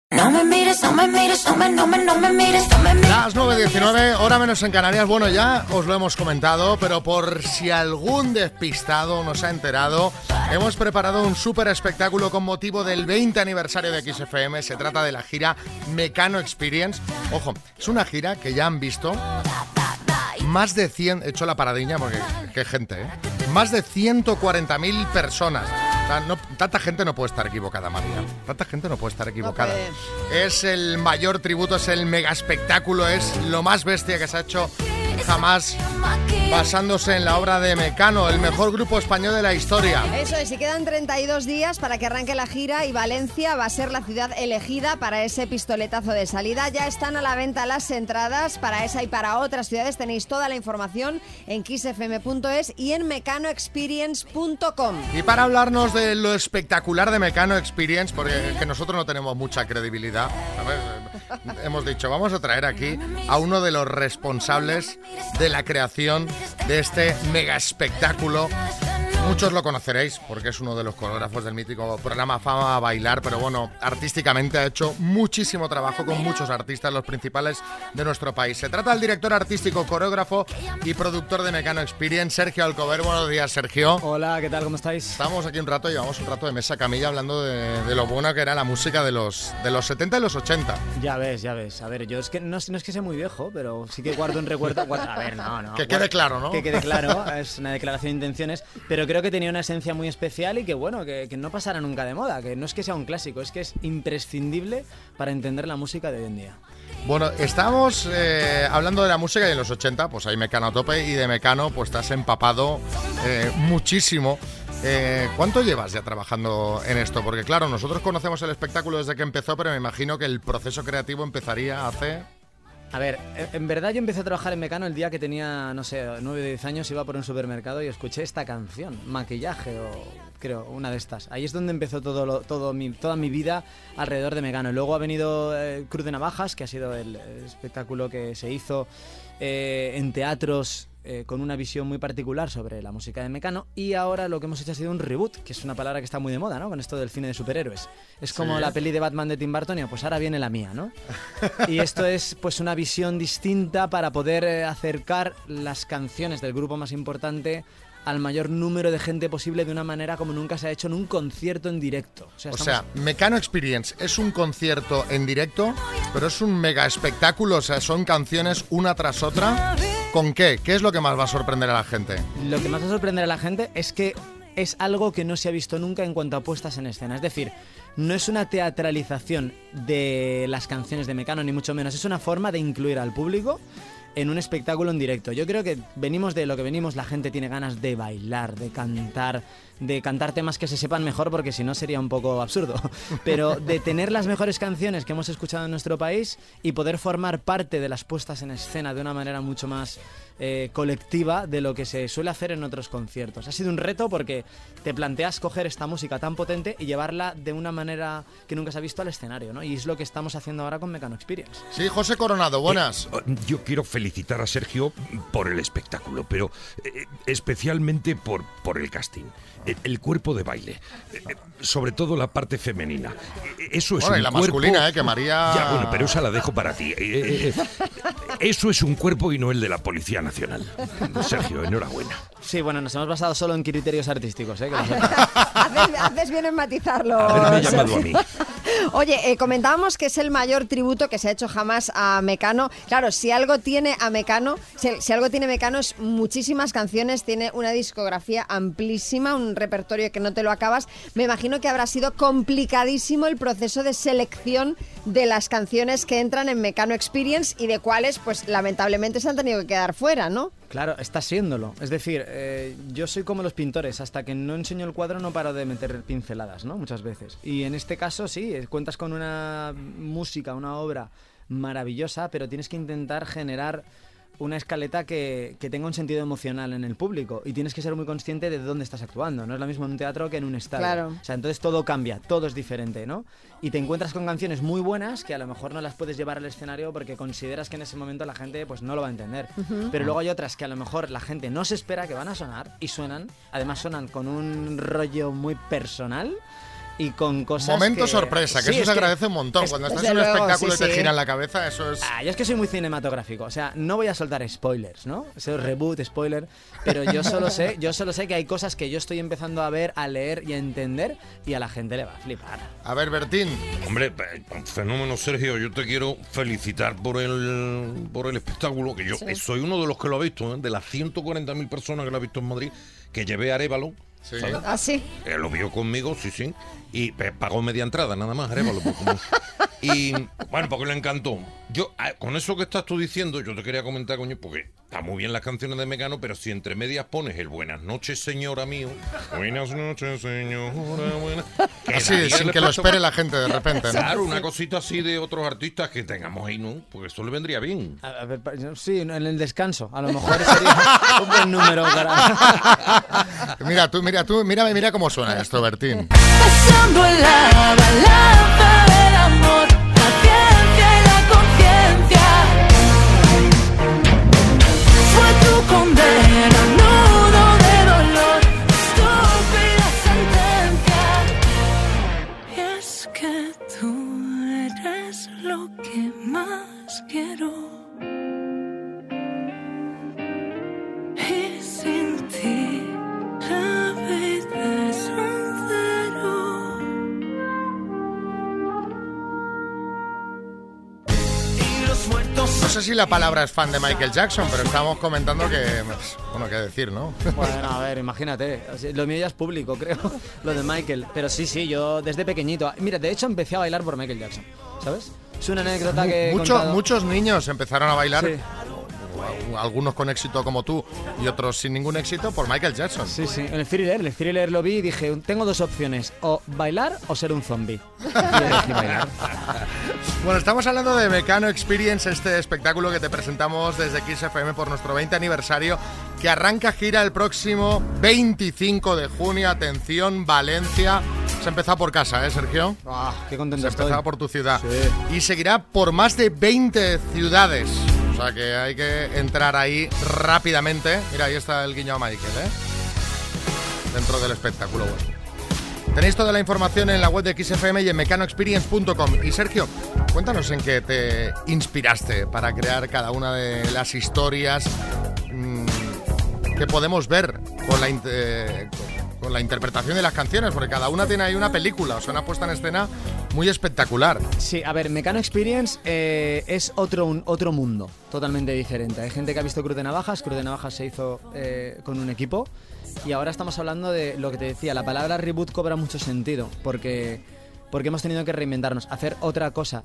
No me mires, no me mires, no me mires, no me mires. Las 9:19, hora menos en Canarias. Bueno, ya os lo hemos comentado, pero por si algún despistado no se ha enterado, hemos preparado un súper espectáculo con motivo del 20 aniversario de XFM. Se trata de la gira Mecano Experience. Ojo, es una gira que ya han visto más de 100... He hecho la paradiña porque qué gente, ¿eh? Más de 140.000 personas. Tanta gente no puede estar equivocada, María. Tanta gente no puede estar equivocada. Es el mayor tributo, es el mega espectáculo, es lo más bestia que se ha hecho jamás, basándose en la obra de Mecano, el mejor grupo español de la historia. Eso es, y quedan 32 días para que arranque la gira y Valencia va a ser la ciudad elegida para ese pistoletazo de salida. Ya están a la venta las entradas para esa y para otras ciudades. Tenéis toda la información en kissfm.es y en mecanoexperience.com. Y para hablarnos de lo espectacular de Mecano Experience, porque es que nosotros no tenemos mucha credibilidad, ¿sabes? Hemos dicho, vamos a traer aquí a uno de los responsables de la creación de este mega espectáculo. Muchos lo conoceréis porque es uno de los coreógrafos del mítico programa Fama a Bailar, pero bueno, artísticamente ha hecho muchísimo trabajo con muchos artistas, los principales de nuestro país. Se trata del director artístico, coreógrafo y productor de Mecano Experience, Sergio Alcover. Buenos días, Sergio. Hola, ¿qué tal? ¿Cómo estáis? Estamos aquí un rato, llevamos un rato de mesa camilla hablando de lo buena que era la música de los 70 y los 80. Ya ves. A ver, yo es que no es que sea muy viejo, pero sí que guardo en recuerdo... A ver, no. Que quede claro, ¿no? Que quede claro, es una declaración de intenciones, pero creo que tenía una esencia muy especial y que bueno, que no pasara nunca de moda, que no es que sea un clásico, es que es imprescindible para entender la música de hoy en día. Bueno, estamos hablando de la música y en los 80 pues hay Mecano a tope y de Mecano pues te has empapado muchísimo. ¿Cuánto llevas ya trabajando en esto? Porque claro, nosotros conocemos el espectáculo desde que empezó, pero me imagino que el proceso creativo empezaría hace... A ver, en verdad yo empecé a trabajar en Mecano el día que tenía, no sé, 9 o 10 años, iba por un supermercado y escuché esta canción, Maquillaje o creo, una de estas. Ahí es donde empezó toda mi vida alrededor de Mecano. Luego ha venido Cruz de Navajas, que ha sido el espectáculo que se hizo en teatros con una visión muy particular sobre la música de Mecano, y ahora lo que hemos hecho ha sido un reboot, que es una palabra que está muy de moda, ¿no? Con esto del cine de superhéroes. Es como ¿Sí? La peli de Batman de Tim Burton y pues ahora viene la mía, ¿no? Y esto es pues una visión distinta para poder acercar las canciones del grupo más importante al mayor número de gente posible de una manera como nunca se ha hecho en un concierto en directo. O sea, Mecano Experience es un concierto en directo, pero es un mega espectáculo, o sea, son canciones una tras otra. ¿Con qué? ¿Qué es lo que más va a sorprender a la gente? Lo que más va a sorprender a la gente es que es algo que no se ha visto nunca en cuanto a puestas en escena. Es decir, no es una teatralización de las canciones de Mecano, ni mucho menos. Es una forma de incluir al público en un espectáculo en directo. Yo creo que venimos de lo que venimos, la gente tiene ganas de bailar, de cantar temas que se sepan mejor, porque si no sería un poco absurdo, pero de tener las mejores canciones que hemos escuchado en nuestro país y poder formar parte de las puestas en escena de una manera mucho más colectiva de lo que se suele hacer en otros conciertos. Ha sido un reto porque te planteas coger esta música tan potente y llevarla de una manera que nunca se ha visto al escenario, ¿no? Y es lo que estamos haciendo ahora con Mecano Experience. Sí, José Coronado, buenas. Yo quiero felicitar a Sergio por el espectáculo, pero especialmente por el casting. El cuerpo de baile, sobre todo la parte femenina. Eso es bueno, un y la cuerpo... masculina, que María... Ya, bueno, pero esa la dejo para ti. Eso es un cuerpo y no el de la Policía Nacional. Sergio, enhorabuena. Sí, bueno, nos hemos basado solo en criterios artísticos, ¿eh? Haces bien en matizarlo. Haberme llamado a mí. Oye, comentábamos que es el mayor tributo que se ha hecho jamás a Mecano. Claro, si algo tiene a Mecano, si algo tiene Mecano es muchísimas canciones, tiene una discografía amplísima, un repertorio que no te lo acabas. Me imagino que habrá sido complicadísimo el proceso de selección de las canciones que entran en Mecano Experience y de cuáles, pues lamentablemente se han tenido que quedar fuera, ¿no? Claro, está siéndolo. Es decir, yo soy como los pintores, hasta que no enseño el cuadro no paro de meter pinceladas, ¿no? Muchas veces. Y en este caso sí, cuentas con una música, una obra maravillosa, pero tienes que intentar generar una escaleta que tenga un sentido emocional en el público, y tienes que ser muy consciente de dónde estás actuando. No es lo mismo en un teatro que en un estadio. Claro. O sea, entonces todo cambia, todo es diferente, ¿no? Y te encuentras con canciones muy buenas que a lo mejor no las puedes llevar al escenario porque consideras que en ese momento la gente pues no lo va a entender. Pero luego hay otras que a lo mejor la gente no se espera que van a sonar y suenan. Además suenan con un rollo muy personal y con cosas Momento que... sorpresa, que Sí, eso es se agradece un montón. Cuando estás en un desde luego, espectáculo sí, y te sí. giran la cabeza, eso es... Yo es que soy muy cinematográfico, o sea, no voy a soltar spoilers, ¿no? Ese reboot, spoiler, pero yo solo sé que hay cosas que yo estoy empezando a ver, a leer y a entender y a la gente le va a flipar. A ver, Bertín, Hombre, fenómeno, Sergio, yo te quiero felicitar por el espectáculo, que yo soy uno de los que lo ha visto, de las 140.000 personas que lo ha visto en Madrid, que llevé a Arévalo. sí. ¿Sabes? ¿Ah, sí? Lo vio conmigo, sí. Y pagó media entrada, nada más, Arévalo. Y bueno, porque le encantó. Yo, con eso que estás tú diciendo, yo te quería comentar, coño, porque está muy bien las canciones de Mecano, pero si entre medias pones el buenas noches, señora mío. Buenas noches, señora. Así, sin que lo espere la gente de repente, ¿no? Claro, una cosita así de otros artistas que tengamos ahí, ¿no? Porque eso le vendría bien. A ver, sí, en el descanso, a lo mejor sería un buen número para... Mira cómo suena esto, Bertín. Pasando en la balanza del amor, la ciencia y la conciencia. Fue tu condena, nudo de dolor, estúpida sentencia. Y es que tú eres lo que más quiero. Y sin ti la vida es un cero. Y los muertos No sé si la palabra es fan de Michael Jackson, pero estamos comentando que... Bueno, qué decir, ¿no? Bueno, a ver, imagínate. O sea, lo mío ya es público, creo, lo de Michael. Pero sí, yo desde pequeñito. Mira, de hecho empecé a bailar por Michael Jackson, ¿sabes? Es una anécdota que he contado. Muchos niños empezaron a bailar, Sí. algunos con éxito como tú y otros sin ningún éxito, por Michael Jackson. Sí, en el Thriller lo vi y dije, tengo dos opciones, o bailar o ser un zombie. Y elegí bailar. Bueno, estamos hablando de Mecano Experience, este espectáculo que te presentamos desde Kiss FM por nuestro 20 aniversario, que arranca gira el próximo 25 de junio. Atención, Valencia. Se ha empezado por casa, ¿eh, Sergio? Ah, qué contento Se ha estoy. empezado por tu ciudad. Sí. Y seguirá por más de 20 ciudades. O sea que hay que entrar ahí rápidamente. Mira, ahí está el guiño a Michael, ¿eh? Dentro del espectáculo vuestro. Tenéis toda la información en la web de XFM y en mecanoexperience.com. Y Sergio, cuéntanos en qué te inspiraste para crear cada una de las historias que podemos ver con la interpretación de las canciones, porque cada una tiene ahí una película, o sea, una puesta en escena muy espectacular. Sí, a ver, Mecano Experience es otro mundo, totalmente diferente. Hay gente que ha visto Cruz de Navajas se hizo con un equipo, y ahora estamos hablando de lo que te decía, la palabra reboot cobra mucho sentido, porque hemos tenido que reinventarnos, hacer otra cosa.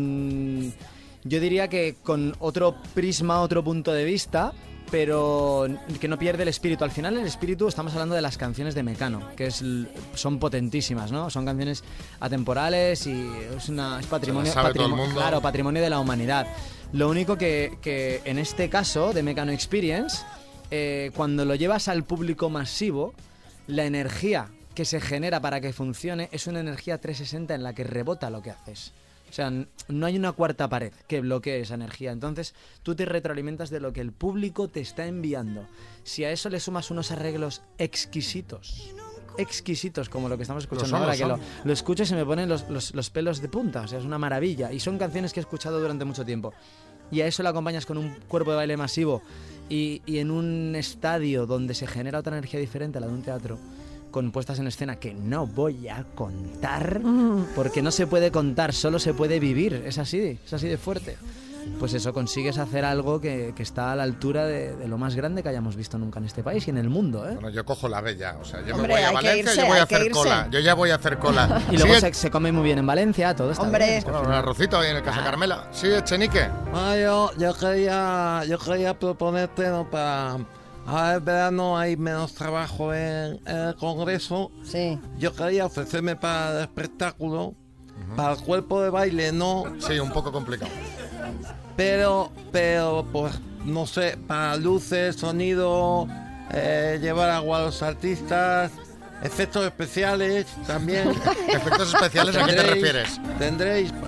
Yo diría que con otro prisma, otro punto de vista, pero que no pierde el espíritu. Al final el espíritu, estamos hablando de las canciones de Mecano, que son potentísimas, ¿no? Son canciones atemporales y es patrimonio, sabe todo el mundo. claro, patrimonio de la humanidad. Lo único que en este caso de Mecano Experience, cuando lo llevas al público masivo, la energía que se genera para que funcione es una energía 360 en la que rebota lo que haces. O sea, no hay una cuarta pared que bloquee esa energía. Entonces, tú te retroalimentas de lo que el público te está enviando. Si a eso le sumas unos arreglos exquisitos como lo que estamos escuchando ahora, que lo escucho y se me ponen los pelos de punta. O sea, es una maravilla. Y son canciones que he escuchado durante mucho tiempo. Y a eso lo acompañas con un cuerpo de baile masivo y en un estadio donde se genera otra energía diferente a la de un teatro, con puestas en escena que no voy a contar, porque no se puede contar, solo se puede vivir, es así de fuerte. Pues eso, consigues hacer algo que está a la altura de lo más grande que hayamos visto nunca en este país y en el mundo, ¿eh? Bueno, yo cojo la B ya, o sea, yo Hombre, me voy a hay que Valencia, irse, yo voy a hay que hacer irse. cola, yo ya voy a hacer cola. Y luego Sí, se come muy bien en Valencia, todo está Hombre. bien, es que al bueno, un final- arrocito ahí en el Casa Carmela. Sí, Echenique. Yo quería proponerte, ¿no? Para ahora el verano hay menos trabajo en el Congreso. Sí. Yo quería ofrecerme para el espectáculo, para el cuerpo de baile no, Sí, un poco complicado. pero pues no sé, para luces, sonido, llevar agua a los artistas, efectos especiales también. ¿Efectos especiales a qué te refieres? Tendréis,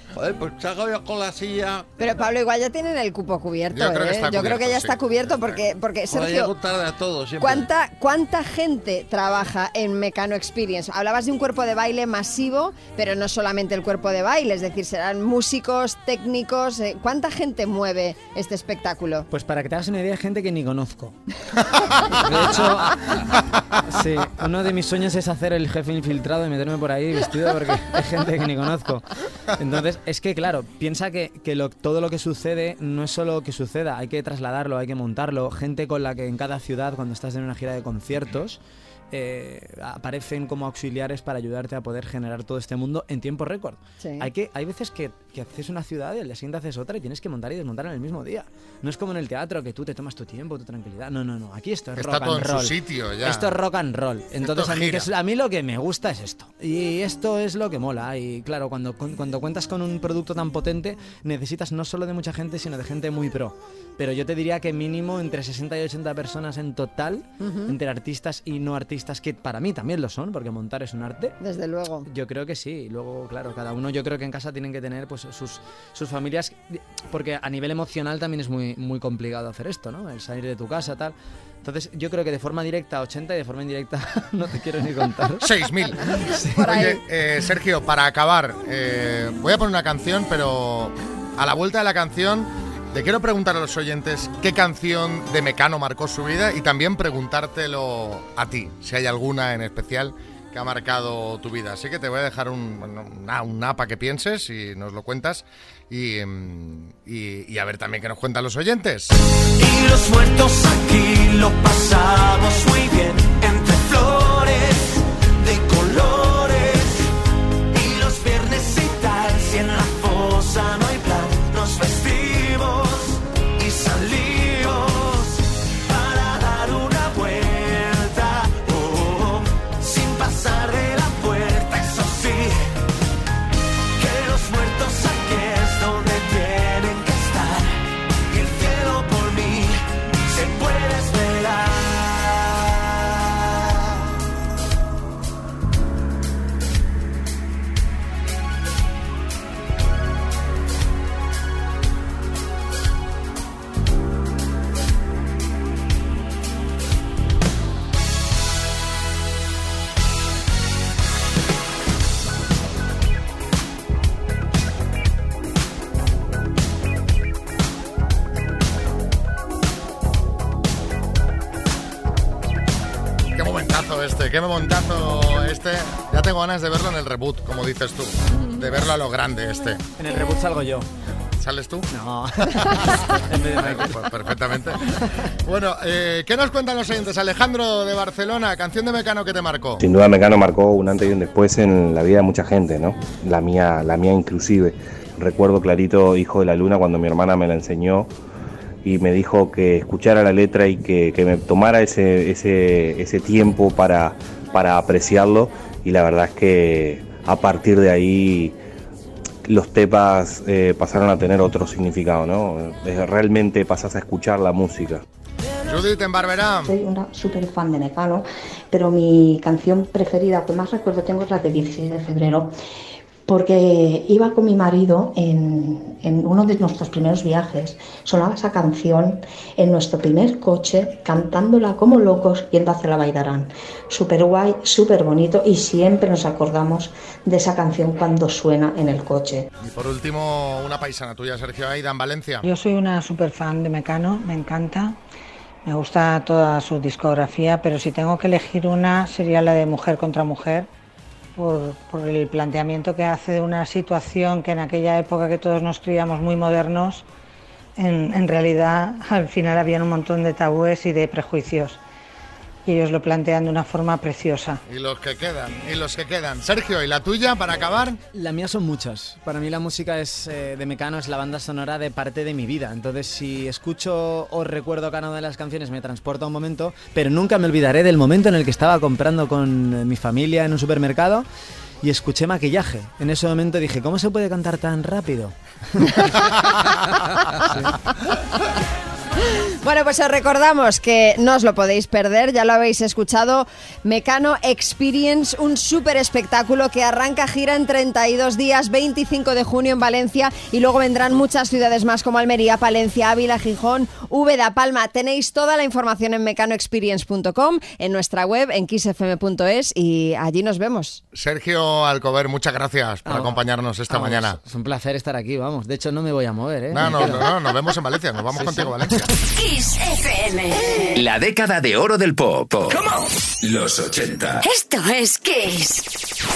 Joder, pues salgo yo con la silla. Pero Pablo, igual ya tienen el cupo cubierto, Yo creo que está Yo creo que ya cubierto, está sí. cubierto porque Joder, Sergio, llego tarde a todo siempre. ¿cuánta gente trabaja en Mecano Experience? Hablabas de un cuerpo de baile masivo, pero no solamente el cuerpo de baile, es decir, serán músicos, técnicos. ¿Cuánta gente mueve este espectáculo? Pues para que te hagas una idea, hay gente que ni conozco. De hecho, sí, uno de mis sueños es hacer el jefe infiltrado y meterme por ahí vestido porque hay gente que ni conozco. Entonces, es que claro, piensa que todo lo que sucede no es solo que suceda, hay que trasladarlo, hay que montarlo. Gente con la que en cada ciudad, cuando estás en una gira de conciertos, aparecen como auxiliares para ayudarte a poder generar todo este mundo en tiempo récord. Sí. Hay veces que haces una ciudad y al día siguiente haces otra y tienes que montar y desmontar en el mismo día. No es como en el teatro que tú te tomas tu tiempo, tu tranquilidad. No. Aquí esto es Está rock todo and en su roll. sitio ya. Esto es rock and roll. Entonces gira. a mí lo que me gusta es esto. Y esto es lo que mola. Y claro, cuando cuentas con un producto tan potente, necesitas no solo de mucha gente, sino de gente muy pro. Pero yo te diría que mínimo entre 60 y 80 personas en total, entre artistas y no artistas, que para mí también lo son, porque montar es un arte. Desde luego. Yo creo que sí. Luego, claro, cada uno yo creo que en casa tienen que tener pues sus familias, porque a nivel emocional también es muy, muy complicado hacer esto, ¿no? El salir de tu casa, tal. Entonces, yo creo que de forma directa 80 y de forma indirecta no te quiero ni contar. 6.000. Por ahí. Oye, Sergio, para acabar, voy a poner una canción, pero a la vuelta de la canción le quiero preguntar a los oyentes qué canción de Mecano marcó su vida y también preguntártelo a ti, si hay alguna en especial que ha marcado tu vida. Así que te voy a dejar una para que pienses y nos lo cuentas y a ver también qué nos cuentan los oyentes. Y los muertos aquí lo pasamos muy bien, entre flores de colores. Y los viernes y tal, si en la fosa no hay plan, nos vestimos y salimos para dar una vuelta, sin pasar de la puerta, eso sí, que los muertos aquí es donde tienen que estar, y el cielo por mí se puede esperar. Qué momentazo este. Ya tengo ganas de verlo en el reboot, como dices tú. De verlo a lo grande este. En el reboot salgo yo. ¿Sales tú? No. En vez de Michael. Pues perfectamente. Bueno, ¿qué nos cuentan los oyentes? Alejandro de Barcelona, canción de Mecano que te marcó. Sin duda Mecano marcó un antes y un después en la vida de mucha gente, ¿no? La mía inclusive. Recuerdo clarito Hijo de la Luna cuando mi hermana me la enseñó y me dijo que escuchara la letra y que me tomara ese tiempo para apreciarlo, y la verdad es que a partir de ahí los temas pasaron a tener otro significado, ¿no? Realmente pasás a escuchar la música. Judith en Barberá. Soy una súper fan de Mecano, pero mi canción preferida, que más recuerdo tengo, es la de 16 de febrero, porque iba con mi marido en uno de nuestros primeros viajes, sonaba esa canción en nuestro primer coche, cantándola como locos yendo hacia la Baidarán. Súper guay, súper bonito, y siempre nos acordamos de esa canción cuando suena en el coche. Y por último, una paisana tuya, Sergio Aida en Valencia. Yo soy una súper fan de Mecano, me encanta, me gusta toda su discografía, pero si tengo que elegir una sería la de Mujer contra Mujer, por el planteamiento que hace de una situación que en aquella época que todos nos creíamos muy modernos, en realidad al final había un montón de tabúes y de prejuicios, y ellos lo plantean de una forma preciosa. Y los que quedan. Sergio, ¿y la tuya para acabar? La mía son muchas. Para mí la música de Mecano es la banda sonora de parte de mi vida. Entonces, si escucho o recuerdo cada una de las canciones, me transporta a un momento, pero nunca me olvidaré del momento en el que estaba comprando con mi familia en un supermercado y escuché Maquillaje. En ese momento dije, ¿cómo se puede cantar tan rápido? Sí. Bueno, pues os recordamos que no os lo podéis perder, ya lo habéis escuchado, Mecano Experience, un súper espectáculo que arranca gira en 32 días, 25 de junio en Valencia, y luego vendrán muchas ciudades más como Almería, Palencia, Ávila, Gijón, Úbeda, Palma. Tenéis toda la información en mecanoexperience.com, en nuestra web, en kissfm.es, y allí nos vemos. Sergio Alcover, muchas gracias por acompañarnos esta mañana. Es un placer estar aquí, vamos. De hecho, no me voy a mover, ¿eh? No, nos vemos en Valencia, nos vamos contigo a Valencia. Kiss FM. La década de oro del pop. Los 80. Esto es Kiss.